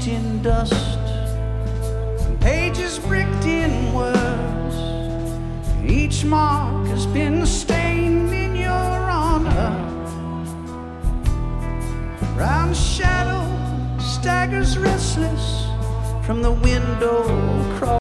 etched in dust, and pages bricked in words. Each mark has been stained in your honor. Round shadow staggers restless from the window across